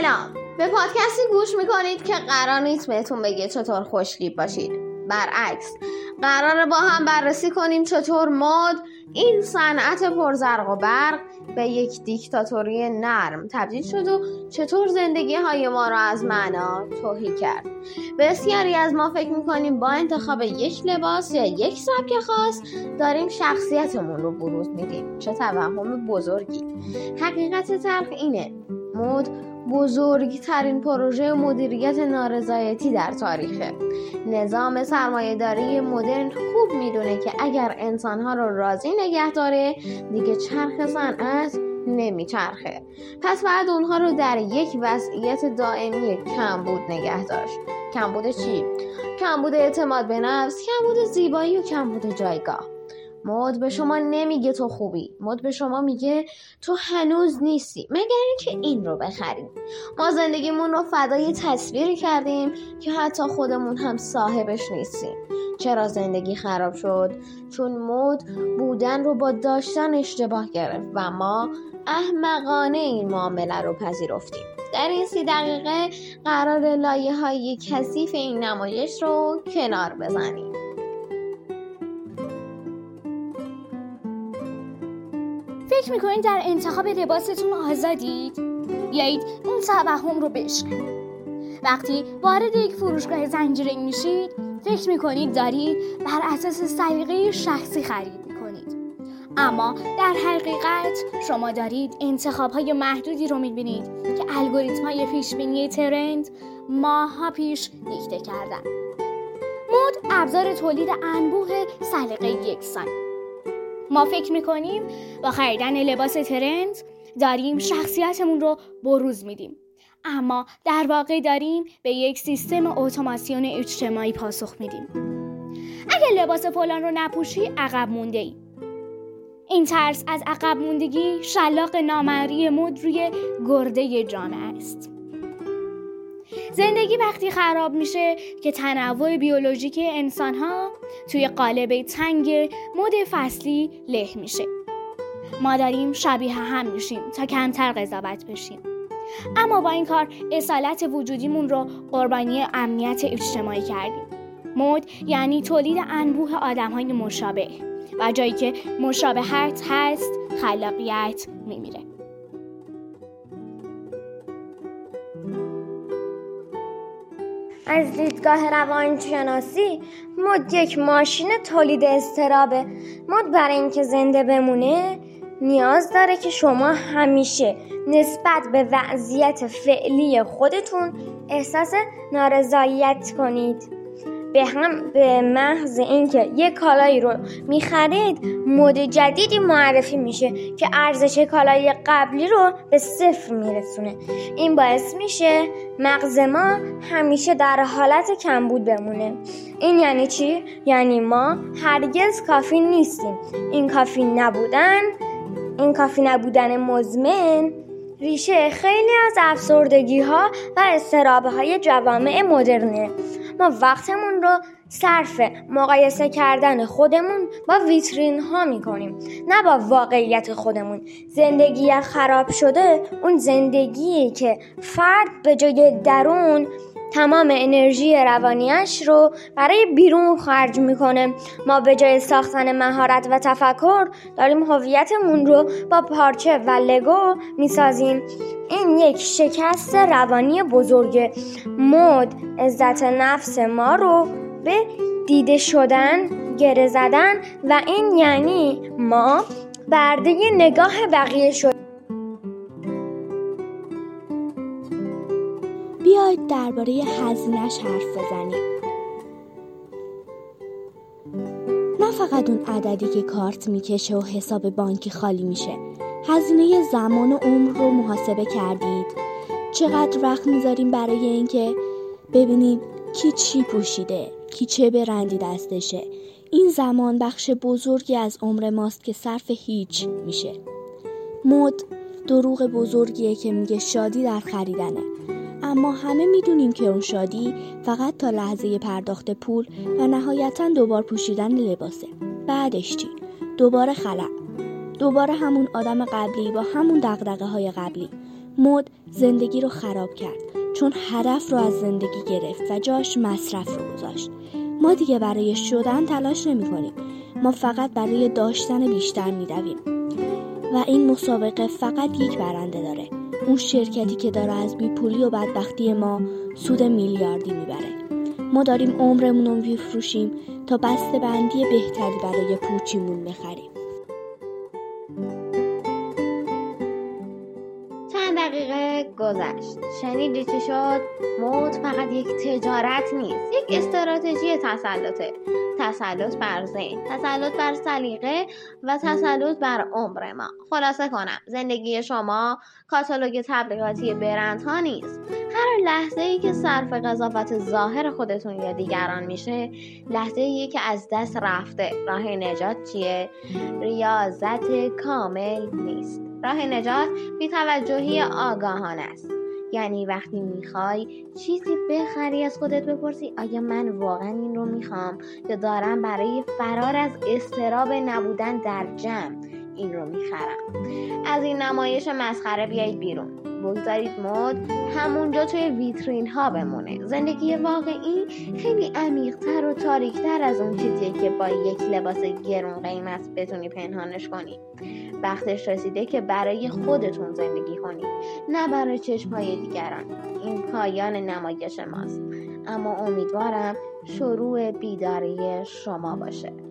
سلام، به پادکستی گوش میکنید که قرار نیست بهتون بگه چطور خوشتیپ باشید. برعکس، قراره با هم بررسی کنیم چطور مد، این صنعت پرزرق و برق، به یک دیکتاتوری نرم تبدیل شد و چطور زندگی های ما را از معنا تهی کرد. بسیاری از ما فکر میکنیم با انتخاب یک لباس یا یک سبک خاص داریم شخصیتمون رو بروز میدیم. چه توهم بزرگی! حقیقت تلخ اینه، مد بزرگترین پروژه مدیریت نارضایتی در تاریخه. نظام سرمایه‌داری مدرن خوب میدونه که اگر انسانها رو راضی نگه داره دیگه چرخ صنعت نمیچرخه. پس بعد اونها رو در یک وضعیت دائمی کمبود نگه داشت. کمبود چی؟ کمبود اعتماد به نفس، کمبود زیبایی و کمبود جایگاه. مد به شما نمیگه تو خوبی، مد به شما میگه تو هنوز نیستی مگر اینکه این رو بخریم. ما زندگیمون رو فدای تصویری کردیم که حتی خودمون هم صاحبش نیستیم. چرا زندگی خراب شد؟ چون مد بودن رو با داشتن اشتباه گرفت و ما احمقانه این معامله رو پذیرفتیم. در این 30 دقیقه قرار لایه‌های کثیف این نمایش رو کنار بزنیم. فکر میکنید در انتخاب لباستون آزادید؟ بیایید این توهم رو بشکنید. وقتی وارد یک فروشگاه زنجیره‌ای میشید، فکر میکنید دارید بر اساس سلیقه شخصی خرید میکنید. اما در حقیقت شما دارید انتخاب‌های محدودی رو میبینید که الگوریتم‌های پیشبینی ترند ماه‌ها پیش دیکته کردن. مد ابزار تولید انبوه سلیقه یکسان. ما فکر میکنیم با خریدن لباس ترند داریم شخصیتمون رو بروز میدیم، اما در واقع داریم به یک سیستم اتوماسیون اجتماعی پاسخ میدیم. اگر لباس فلان رو نپوشی عقب مونده ای. این ترس از عقب موندگی شلاق نامری مد روی گرده جامعه است. زندگی وقتی خراب میشه که تنوع بیولوژیک انسان‌ها توی قالب تنگ مد فصلی له میشه. ما داریم شبیه هم میشیم تا کمتر قضاوت بشیم. اما با این کار اصالت وجودیمون رو قربانی امنیت اجتماعی کردیم. مد یعنی تولید انبوه آدم‌های مشابه و جایی که مشابهت هست خلاقیت میمیره. از دیدگاه روانشناسی مد یک ماشین تولید اضطرابه. مد برای اینکه زنده بمونه نیاز داره که شما همیشه نسبت به وضعیت فعلی خودتون احساس نارضایت کنید. به محض اینکه یک کالایی رو میخرید مد جدیدی معرفی میشه که ارزش کالای قبلی رو به 0 میرسونه. این باعث میشه مغز ما همیشه در حالت کمبود بمونه. این یعنی چی؟ یعنی ما هرگز کافی نیستیم. این کافی نبودن مزمن ریشه خیلی از افسردگی ها و اضطراب های جوامع مدرنه. ما وقتمون رو صرف مقایسه کردن خودمون با ویترین ها میکنیم، نه با واقعیت خودمون. زندگی خراب شده اون زندگیه که فرد به جای درون تمام انرژی روانیش رو برای بیرون خرج میکنه. ما به جای ساختن مهارت و تفکر داریم هویتمون رو با پارچه و لگو میسازیم. این یک شکست روانی بزرگه. مد عزت نفس ما رو به دیده شدن گره زدن و این یعنی ما برده نگاه بقیه شد. بیایید درباره هزینه‌اش حرف بزنیم. نه فقط اون عددی که کارت میکشه و حساب بانکی خالی میشه. هزینه زمان و عمر رو محاسبه کردید؟ چقدر وقت میذاریم برای اینکه ببینیم کی چی پوشیده، کی چه برندی دستشه؟ این زمان بخش بزرگی از عمر ماست که صرف هیچ میشه. مد دروغ بزرگیه که میگه شادی در خریدنه، اما همه میدونیم که اون شادی فقط تا لحظه پرداخت پول و نهایتاً دوبار پوشیدن لباسه. بعدش چی؟ دوباره خلع، دوباره همون آدم قبلی با همون دغدغه‌های قبلی. مد زندگی رو خراب کرد چون هدف رو از زندگی گرفت و جاش مصرف رو گذاشت. ما دیگه برای شدن تلاش نمی کنیم. ما فقط برای داشتن بیشتر می دویم. و این مسابقه فقط یک برنده داره. اون شرکتی که داره از بیپولی و بدبختی ما سود میلیاردی میبره. ما داریم عمرمون رو میفروشیم تا بسته بندی بهتری برای پوچیمون بخریم. چند دقیقه گذشت. شنیدی چی شد؟ مد فقط یک تجارت نیست، یک استراتژی تسلطه. تسلط بر ذهن، تسلط بر سلیقه و تسلط بر عمر ما. خلاصه کنم، زندگی شما کاتالوگ تبلیغاتی برندها نیست. هر لحظه‌ای که صرف قضاوت ظاهر خودتون یا دیگران میشه، لحظه‌ای که از دست رفته. راه نجات چیه؟ ریاضت کامل نیست. راه نجات بی‌توجهی آگاهانه است. یعنی وقتی میخوای چیزی بخری از خودت بپرسی آیا من واقعا این رو میخوام یا دارم برای فرار از اضطراب نبودن در جمع این رو میخرم. از این نمایش مسخره بیایید بیرون. بگذارید مد همونجا توی ویترین ها بمونه. زندگی واقعی خیلی عمیق‌تر و تاریک‌تر از اون چیزیه که با یک لباس گرون قیمت بتونی پنهانش کنی. وقتش رسیده که برای خودتون زندگی کنید، نه برای چشم‌های دیگران. این پایان نمایش ماست، اما امیدوارم شروع بیداری شما باشه.